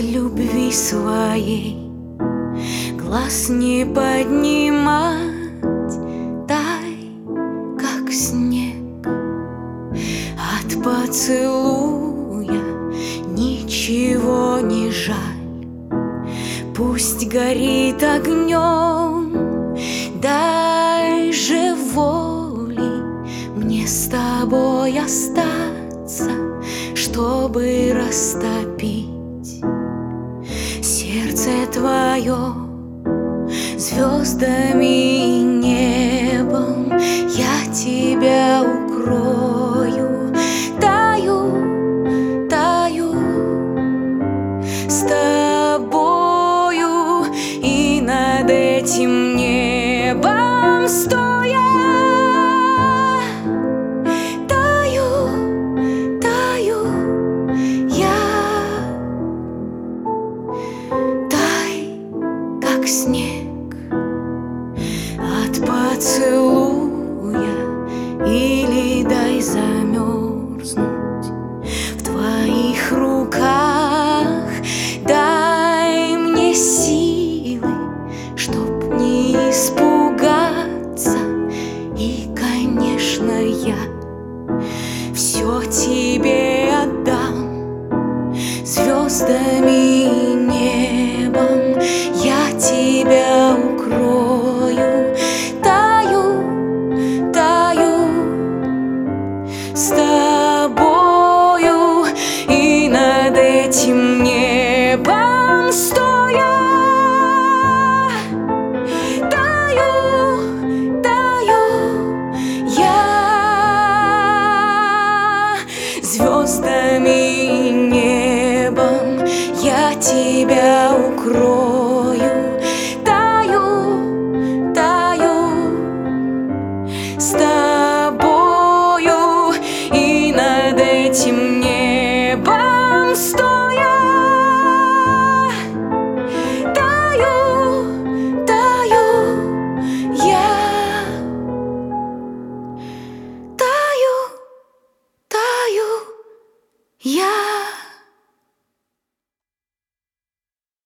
любви своей глаз не поднимать, дай, как снег, от поцелуя ничего не жаль. Пусть горит огнем, дай же воли мне с тобой остаться, чтобы растопить сердце твое звездами и небом. Я тебя укрою, таю, таю с тобою, и над этим небом стоя таю, таю я. Тай, как снег, от поцелуя, или дай замерзнуть в твоих руках. Дай мне силы, чтоб не испугаться, и, конечно, я все тебе отдам звездами и небом. Я тебя укрою, таю, таю с тобою, и над этим небом стоя таю, таю я. Звездами и небом я тебя укрою.